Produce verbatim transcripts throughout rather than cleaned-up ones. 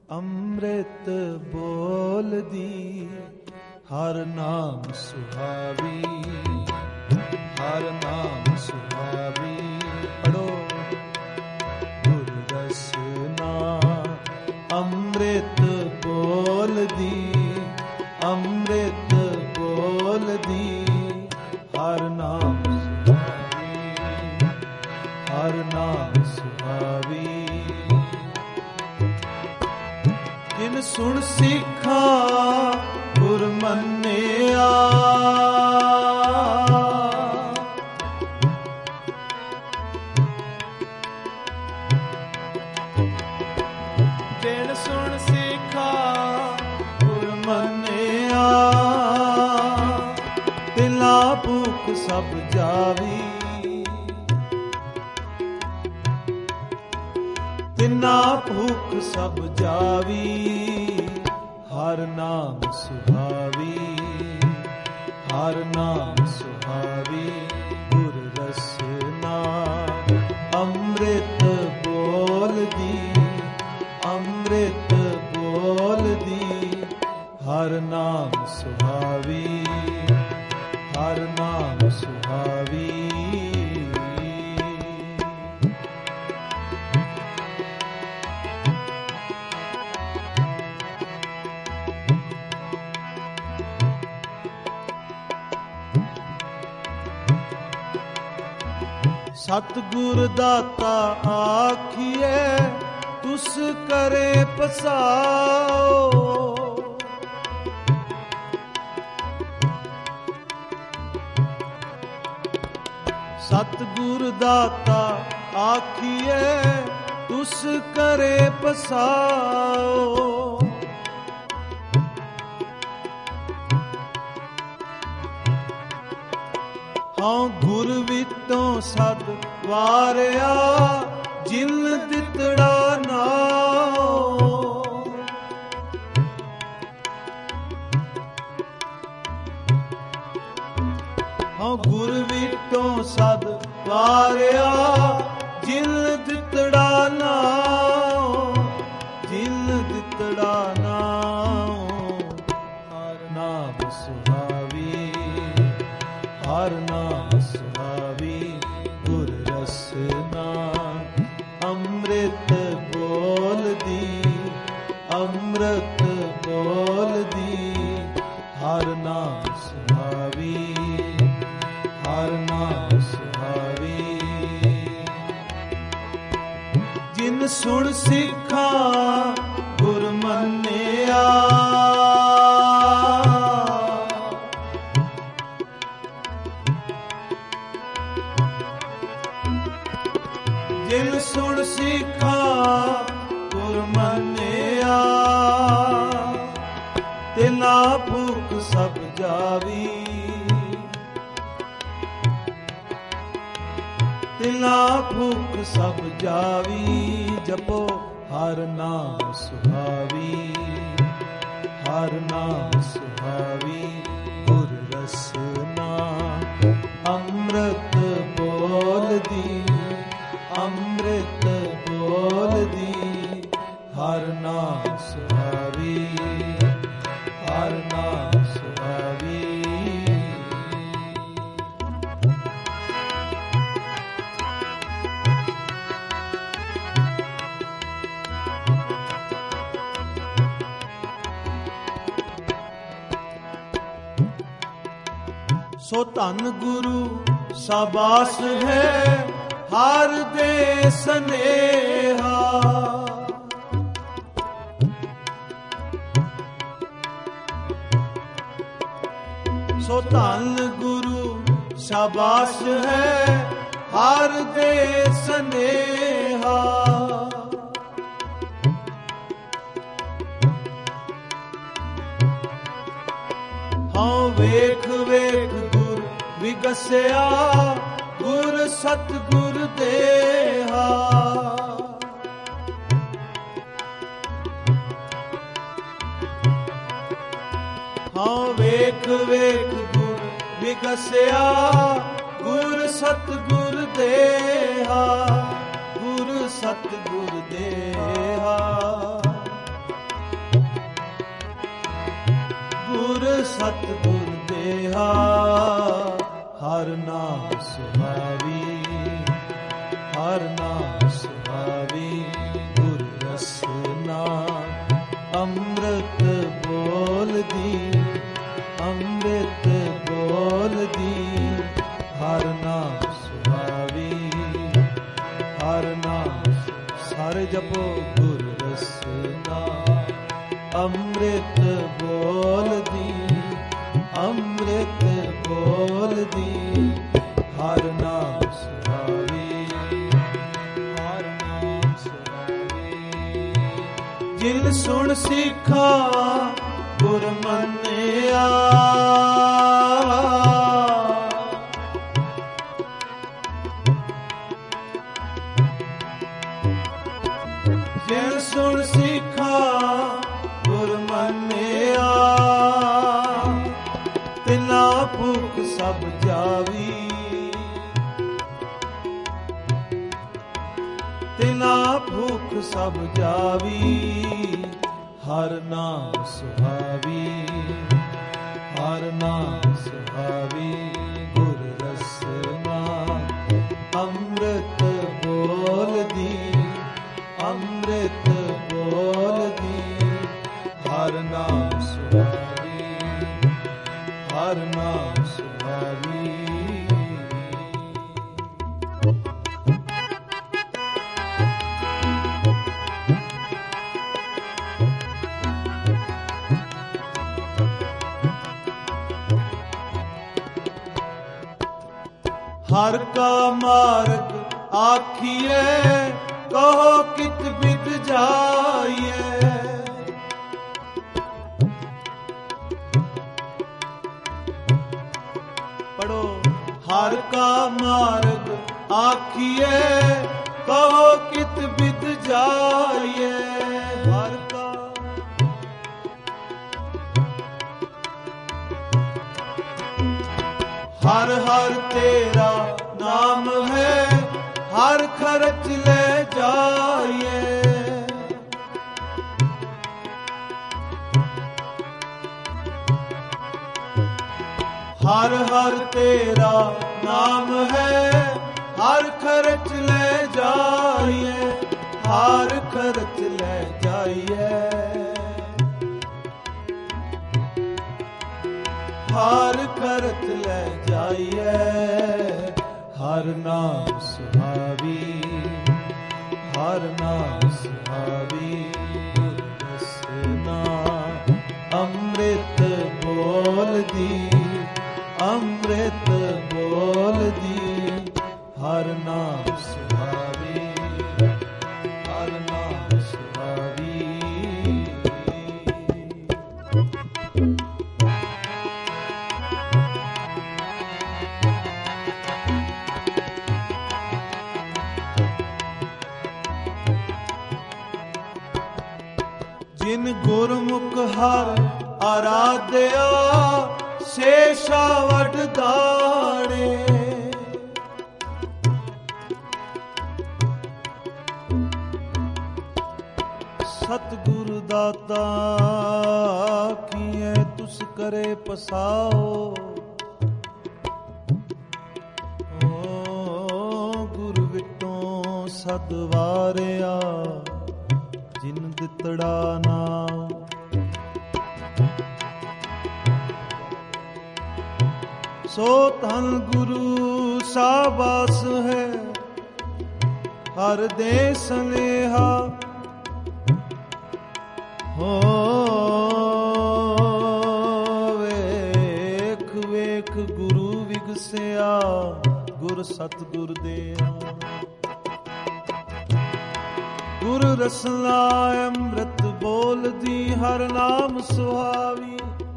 ਅੰਮ੍ਰਿਤ ਬੋਲਦੀ ਹਰ ਨਾਮ ਸੁਹਾਵੀ, ਹਰ ਨਾਮ ਸੁਹਾਵੀ। ਪੜੋ ਗੁਰ ਰਸਨਾ ਅੰਮ੍ਰਿਤ ਬੋਲਦੀ, ਅੰਮ੍ਰਿਤ ਬੋਲਦੀ ਹਰ ਨਾਮ ਸੁਹਾਵੀ, ਹਰ ਨਾਮ ਸੁਹਾਵੀ। ਜਿਨ ਸੁਣ ਸਿੱਖਾ ਗੁਰ ਮੰਨਿਆ, ਜਿਨ ਸੁਣ ਸਿੱਖਾ ਗੁਰ ਮੰਨਿਆ, ਤਿਲਾ ਭੁਖ ਸਭ ਜਾਵੀ, ਤਿਨਾ ਭੁਖ ਸਭ ਜਾਵੀ। ਹਰ ਨਾਮ ਸੁਹਾਵੀ, ਹਰ ਨਾਮ ਸੁਹਾਵੀ। ਗੁਰ ਰਸਨਾ ਅੰਮ੍ਰਿਤ ਬੋਲਦੀ, ਅੰਮ੍ਰਿਤ ਬੋਲਦੀ ਹਰ ਨਾਮ ਸੁਹਾਵੀ, ਹਰ ਨਾਮ ਸੁਹਾਵੀ। ਸਤਿਗੁਰ ਦਾਤਾ ਆਖੀਐ ਤੁਸ ਕਰੇ ਪਸਾਓ, ਸਤਿਗੁਰ ਦਾਤਾ ਆਖੀਐ ਤੁਸ ਕਰੇ ਪਸਾਓ। ਹਾਂ ਗੁਰ ਵਿਤੋਂ ਸਦ ਵਾਰਿਆ ਜਿਨ ਦਿੱਤੜਾ ਨਾਉ, ਹਾਂ ਗੁਰ ਵਿਤੋਂ ਸਦ ਵਾਰਿਆ ਜਿਨ ਦਿੱਤੜਾ ਨਾਉ, ਜਿਨ ਦਿੱਤੜਾ ਨਾਉ। ਹਰ ਨਾਮ ਸੁਹਾਵੀ, ਹਰ ਨਾਮ ਸੁਹਾਵੀ। ਗੁਰ ਰਸਨਾ ਅੰਮ੍ਰਿਤ ਬੋਲਦੀ, ਅੰਮ੍ਰਿਤ ਬੋਲਦੀ ਹਰ ਨਾਮ ਸੁਹਾਵੀ, ਹਰ ਨਾਮ ਸੁਹਾਵੀ। ਜਿਨ ਸੁਣ ਸਿੱਖਾ ਗੁਰ ਮੰਨਿਆ, ਜਿਨ ਸੁਣ ਸਿੱਖਾ ਗੁਰ ਮੰਨਿਆ, ਤਿਨਾ ਭੁਖ ਸਭ ਜਾਵੀ, ਤਿਨਾ ਭੁਖ ਸਭ ਜਾਵੀ। ਜਪੋ ਹਰ ਨਾਮ ਸੁਹਾਵੀ, ਹਰ ਨਾਮ ਸੁਹਾਵੀ। ਗੁਰ ਰਸਨਾ ਅੰਮ੍ਰਿਤ ਬੋਲਦੀ, ਅੰਮ੍ਰਿਤ ਬੋਲਦੀ ਹਰ ਨਾਮ ਸੁਹਾਵੀ, ਹਰ ਨਾਮ ਸੁਹਾਵੀ। ਸੋ ਧੰਨ ਗੁਰੂ ਸਾਬਾਸ ਹੈ ਹਰ ਦੇ ਸਨੇਹਾ, ਸੋ ਧੰਨ ਗੁਰੂ ਸਾਬਾਸ ਹੈ ਹਰ ਦੇ ਸਨੇਹਾ। ਹਾਂ ਵੇਖ ਵੇਖ ਗੁਰ ਵਿਗਸਿਆ, ਗੁਰ ਸਤਿਗੁਰ ਦੇਹਾ। ਹਾਂ ਵੇਖ ਵੇਖ ਗੁਰ ਵਿਗਸਿਆ, ਗੁਰ ਸਤਿਗੁਰ ਦੇਹਾ, ਗੁਰ ਸਤਿਗੁਰ ਦੇਹਾ। ਸਤਿਗੁਰ ਦੇਹਾ, ਹਰ ਨਾਮ ਸੁਹਾਵੀ, ਹਰ ਨਾਮ ਸੁਹਾਵੀ। ਗੁਰ ਰਸਨਾ ਅੰਮ੍ਰਿਤ ਬੋਲਦੀ, ਅੰਮ੍ਰਿਤ ਬੋਲਦੀ, ਹਰ ਨਾਮ ਸੁਹਾਵੀ, ਹਰ ਨਾਮ। ਸਾਰੇ ਜਪੋ ਗੁਰ ਰਸਨਾ ਅੰਮ੍ਰਿਤ ਬੋਲਦੀ, ਅੰਮ੍ਰਿਤ ਬੋਲਦੀ, ਹਰ ਨਾਮ ਸੁਹਾਵੀ, ਹਰ ਨਾਮ ਸੁਹਾਵੀ। ਜਿਨ ਸੁਣ ਸਿੱਖਾ ਗੁਰ ਮੰਨਿਆ, ਜਿਨ ਸੁਣ ਸਿੱਖਾ ਗੁਰ ਮੰਨਿਆ, ਤਿਨਾ ਭੁਖ ਸਭ ਜਾਵੀ, ਤਿਨਾ ਭੁਖ ਸਭ ਜਾਵੀ, ਹਰ ਨਾਮ ਸੁਹਾਵੀ, ਹਰ ਨਾਮ ਸੁਹਾਵੀ। ਗੁਰ ਰਸਨਾ ਅੰਮ੍ਰਿਤ ਬੋਲਦੀ, ਅੰਮ੍ਰਿਤ ਬੋਲਦੀ, ਹਰ ਨਾਮ ਸੁਹਾਵੀ, ਹਰ ਨਾਮ ਸੁਹਾਵੀ। ਹਰ ਕਾ ਮਾਰਗ ਆਖੀਏ, ਕਹੋ ਕਿਤ ਬਿਦ ਜਾਈਏ। ਪੜੋ। ਹਰ ਕਾ ਮਾਰਗ ਆਖੀਏ, ਕਹੋ ਕਿਤ ਬਿਦ ਜਾਈਏ। ਹਰ ਕਾ ਹਰ ਹਰ ਤੇਰਾ ਨਾਮ ਹੈ, ਹਰ ਖਰਚ ਲੈ ਜਾਈਏ। ਹਰ ਹਰ ਤੇਰਾ ਨਾਮ ਹੈ, ਹਰ ਖਰਚ ਲੈ ਜਾਈਏ, ਹਰ ਖਰਚ ਲੈ ਜਾਈਏ, ਹਰ ਖਰਚ ਲੈ ਜਾਈਏ। ਹਰ ਨਾਮ ਸੁਹਾਵੀ, ਹਰ ਨਾਮ ਸੁਹਾਵੀ। ਗੁਰ ਰਸਨਾ ਅੰਮ੍ਰਿਤ ਬੋਲਦੀ, ਅੰਮ੍ਰਿਤ ਬੋਲਦੀ, ਹਰ ਨਾਮ ਸੁਹਾਵੀ, ਹਰ ਨਾਮ ਸੁਹਾਵੀ। ਜਿਨ ਗੁਰਮੁਖ ਹਰ ਆਰਾਧਿਆ, ਸੇਸ਼ਾ ਵਡ ਦਾਣੇ। ਸਤਿਗੁਰ ਦਾਤਾ ਕੀਏ ਤੁਸ ਕਰੇ ਪਸਾਓ। ਓ ਗੁਰ ਵਿਟੋਂ ਸਦ ਵਾਰਿਆ, ਜਿਨ ਦਿੱਤੜਾ ਨਾਮ। ਸੋ ਧਨ ਗੁਰੂ ਸਾਬਾਸ ਹੈ, ਹਰ ਦੇ ਸਨੇਹਾ। ਹੋ ਵੇਖ ਵੇਖ ਗੁਰੂ ਵਿਗਸਿਆ, ਗੁਰ ਸਤਿਗੁਰ ਦੇਆ। ਗੁਰ ਰਸਨਾ ਅੰਮ੍ਰਿਤ ਬੋਲਦੀ, ਹਰ ਨਾਮ ਸੁਹਾਵੀ।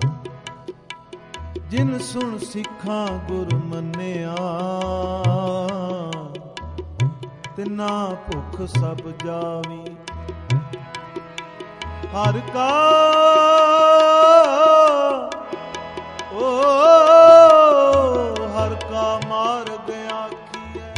ਜਿਨ ਸੁਣ ਸਿੱਖਾਂ ਗੁਰ ਮੰਨਿਆ, ਤਿਨਾ ਭੁਖ ਸਭ ਜਾਵੀ। ਹਰ ਕਾ ਓ ਹਰ ਕਾ ਮਾਰਗ ਆਖੀਐ,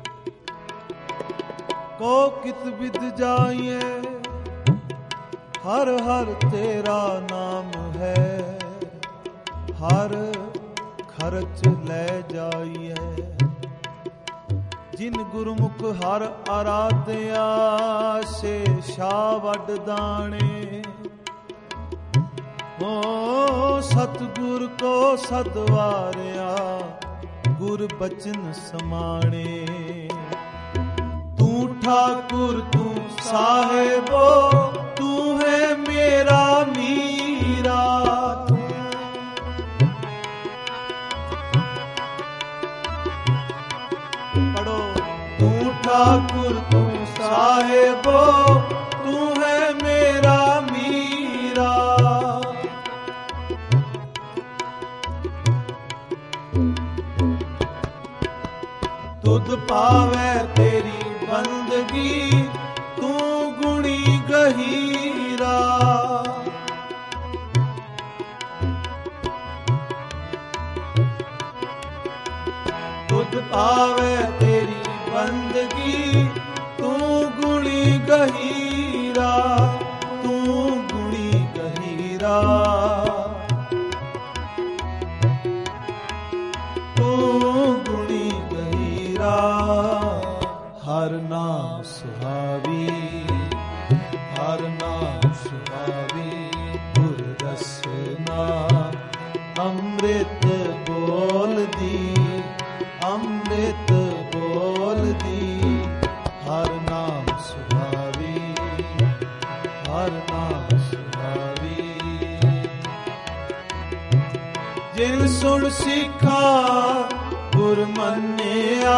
ਕੋ ਕਿਤ ਬਿਦ ਜਾਈਏ। ਹਰ ਹਰ ਤੇਰਾ ਨਾਮ ਹੈ, ਹਰ ਖਰਚ ਲੈ ਜਾਈਐ। ਜਿਨ ਗੁਰਮੁਖ ਹਰ ਆਰਾਧਿਆ ਸੇ ਸ਼ਾ ਵੱਡ ਦਾਣੇ। ਓ ਸਤਿਗੁਰ ਕੋ ਸਦਵਾਰਿਆ ਗੁਰ ਬਚਨ ਸਮਾਣੇ। ਤੂੰ ਠਾਕੁਰ ਤੂੰ ਸਾਹਿਬੋ ਤੂੰ ਹੈ ਮੇਰਾ ਮੀਰਾ। ਪੜੋ ਤੂੰ ਠਾਕੁਰ ਤੂੰ ਸਾਹਿਬੋ ਤੂੰ ਹੈ ਮੇਰਾ ਮੀਰਾ। ਤੁਧ ਪਾਵੈ ਤੇਰੀ ਬੰਦਗੀ ਤੂੰ ਗੁਣੀ ਗਹੀਰਾ। ਤੁਧ ਪਾਵੈ ਤੇਰੀ ਬੰਦਗੀ ਤੂੰ ਗੁਣੀ ਗਹੀਰਾ। ਤੂੰ ਗੁਣੀ ਗਹੀਰਾ ਤੂੰ ਗੁਣੀ ਗਹੀਰਾ। ਹਰ ਨਾਮ ਸੁਹਾਵੀ ਹਰ ਨਾਮ ਸੁਹਾਵੀ ਗੁਰ ਰਸਨਾ। ਅੰਮ੍ਰਿਤ ਬੋਲਦੀ ਅੰਮ੍ਰਿਤ ਬੋਲਦੀ ਹਰ ਨਾਮ ਸੁਹਾਵੀ ਹਰ ਨਾਮ ਸੁਹਾਵੀ। ਜਿਨ ਸੁਣ ਸਿੱਖਾ ਗੁਰ ਮੰਨਿਆ।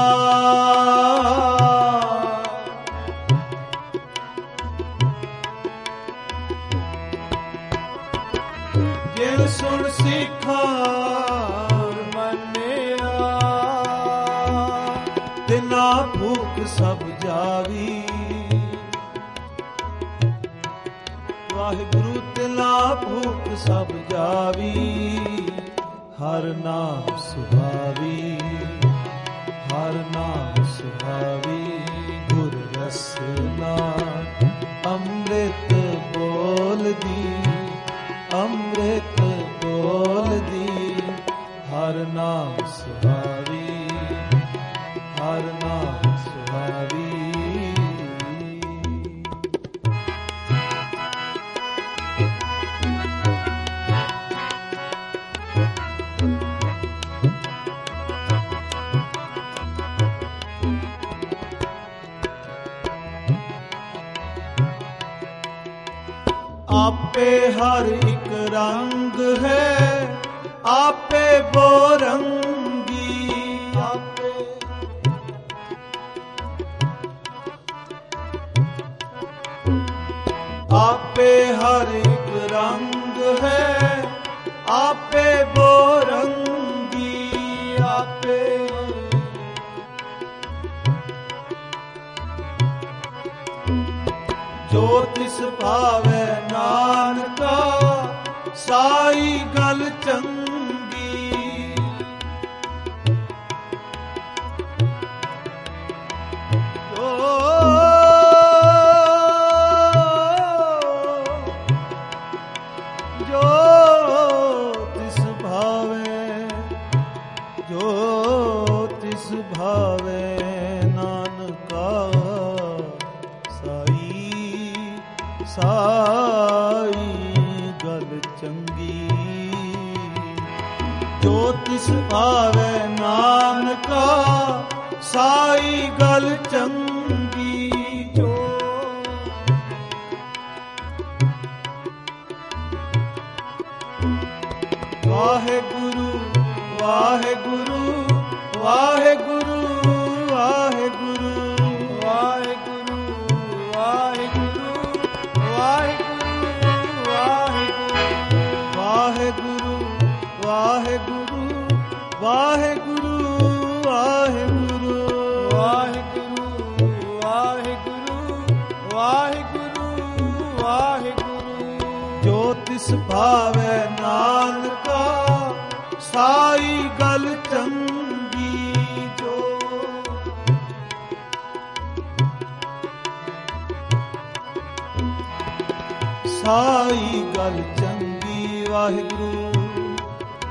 ਜਿਨ ਸੁਣ ਸਿੱਖਾ ਗੁਰ ਮੰਨਿਆ। ਤਿਨਾ ਭੂਖ ਸਭ ਜਾਵੀ। ਵਾਹਿਗੁਰੂ ਤਿਨਾ ਭੂਖ ਸਭ ਜਾਵੀ। ਹਰ ਨਾਮ ਸੁਹਾਵੀ ਹਰ ਨਾਮ ਸੁਹਾਵੀ ਗੁਰ ਰਸਨਾ। ਅੰਮ੍ਰਿਤ ਬੋਲਦੀ ਅੰਮ੍ਰਿਤ ਬੋਲਦੀ ਹਰ ਨਾਮ ਸੁਹਾਵੀ ਹਰ ਨਾਮ ਸੁਹਾਵੀ। ਆਪੇ ਹਰ ਇੱਕ ਰੰਗ ਹੈ ਆਪੇ ਬੋਰੰਗੀ। ਆਪੇ ਆਪੇ ਹਰ ਇੱਕ ਰੰਗ ਹੈ ਆਪੇ ਬੋਰੰਗੀ। ਆਪੇ ਜੋ ਤਿਸ ਭਾਵੈ ਨਾਨਕਾ ਸਾਈ ਗਲ ਚੰਗੀ। ਜੋ ਜੋ ਤਿਸ ਭਾਵੈ ਜੋ ਤਿਸ ਭਾਵੈ ਨਾਨਕਾ ਸਾਈ ਗਲ ਚੰਗੀ। ਜੋ ਤਿਸ ਭਾਵੈ ਨਾਨਕਾ ਸਾਈ ਗਲ ਚੰਗੀ। ਜੋ ਵਾਹਿਗੁਰੂ ਵਾਹਿਗੁਰੂ ਵਾਹਿਗੁਰੂ ਵਾਹਿਗੁਰੂ ਵਾਹਿਗੁਰੂ ਵਾਹਿਗੁਰੂ ਵਾਹਿਗੁਰੂ ਵਾਹਿਗੁਰੂ ਵਾਹਿਗੁਰੂ ਵਾਹਿਗੁਰੂ ਵਾਹਿਗੁਰੂ ਵਾਹਿਗੁਰੂ ਵਾਹਿਗੁਰੂ ਵਾਹਿਗੁਰੂ। ਜੋ ਤਿਸ ਭਾਵੈ ਨਾਨਕਾ ਸਾਈ ਗਲ ਚੰਗੀ। ਜੋ ਸਾਈ ਗਲ ਚੰਗੀ। ਵਾਹਿਗੁਰੂ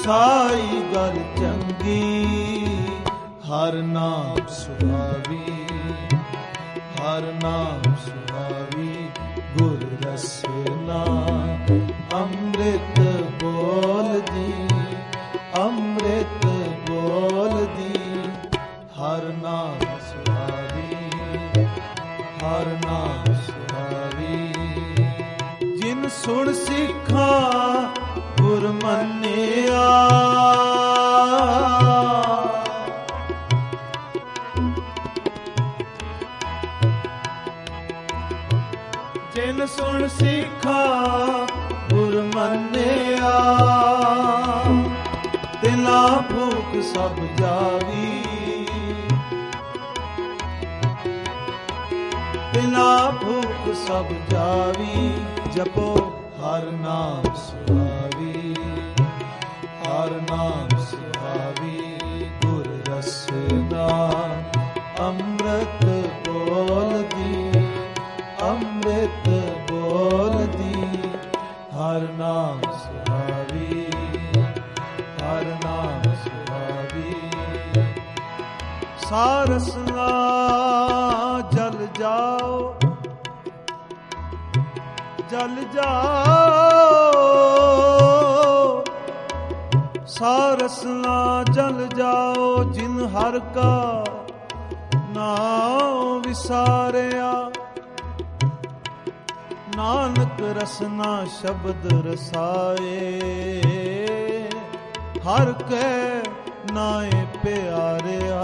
ਸਾਈ ਗੱਲ ਚੰਗੀ, ਹਰ ਨਾਮ ਸੁਹਾਵੀ, ਹਰ ਨਾਮ ਸੁਹਾਵੀ। ਗੁਰ ਰਸਨਾ ਅੰਮ੍ਰਿਤ ਬੋਲਦੀ, ਅੰਮ੍ਰਿਤ ਬੋਲਦੀ। ਹਰ ਨਾਮ ਸੁਹਾਵੀ, ਹਰ ਨਾਮ ਸੁਹਾਵੀ। ਜਿਨ ਸੁਣ ਸਿੱਖਾਂ ਗੁਰ ਮੰਨਿਆ, ਜਿਨ ਸੁਣ ਸਿੱਖਾਂ ਗੁਰ ਮੰਨਿਆ। ਤਿਨਾ ਭੂਖ ਸਭ ਜਾਵੀ, ਤਿਨਾ ਭੂਖ ਸਭ ਜਾਵੀ। ਜਪੋ ਹਰ ਨਾਮ ਸੁਹਾਵੀ, ਹਰ ਨਾਮ ਸੁਹਾਵੀ। ਗੁਰ ਰਸਨਾ ਅੰਮ੍ਰਿਤ ਬੋਲਦੀ, ਅੰਮ੍ਰਿਤ ਬੋਲਦੀ। ਹਰ ਨਾਮ ਸੁਹਾਵੀ, ਹਰ ਨਾਮ ਸੁਹਾਵੀ। ਸਾਰਸਨਾ ਜਲ ਜਾਓ, ਜਲ ਜਾਓ। ਸਾਰਸਨਾ ਜਲ ਜਾਓ, ਜਿਨ ਹਰ ਕਾ ਨਾਮ ਵਿਸਾਰਿਆ। ਨਾਨਕ ਰਸਨਾ ਸ਼ਬਦ ਰਸਾਏ, ਹਰ ਕੈ ਨਾਏ ਪਿਆਰਿਆ।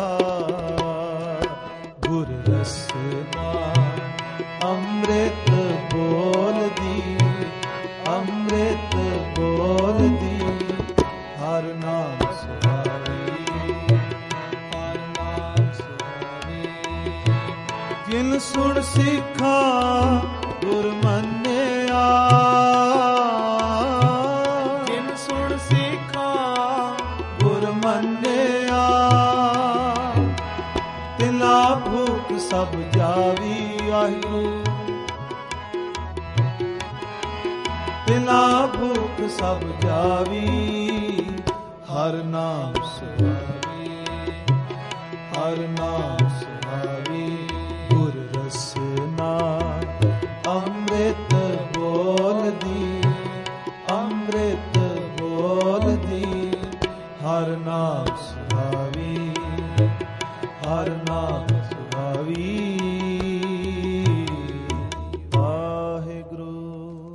ਗੁਰ ਰਸਨਾ ਅੰਮ੍ਰਿਤ ਬੋਲਦੀ, ਅੰਮ੍ਰਿਤ ਬੋਲਦੀ। ਹਰ ਨਾਮ ਸੁਹਾਵੀ, ਹਰ ਨਾਮ ਸੁਹਾਵੀ। ਜਿਨ ਸੁਣ ਸਿੱਖਾਂ ਗੁਰ ਮੰਨਿਆ, ਜਿਨ ਸੁਣ ਸਿੱਖਾਂ ਗੁਰ ਮੰਨਿਆ। ਤਿਨਾ ਭੂਖ ਸਭ ਜਾਵੀ। ਵਾਹਿਗੁਰੂ ਤਿਨਾ ਭੂਖ ਸਭ ਜਾਵੀ। ਹਰ ਨਾਮ ਸੁਹਾਵੀ, ਹਰ ਨਾਮ ਸੁਹਾਵੀ। ਗੁਰ ਰਸਨਾ ਅੰਮ੍ਰਿਤ ਬੋਲਦੀ, ਅੰਮ੍ਰਿਤ ਬੋਲਦੀ। ਹਰ ਨਾਮ ਸੁਹਾਵੀ, ਹਰ ਨਾਮ ਸੁਹਾਵੀ। ਵਾਹਿਗੁਰੂ।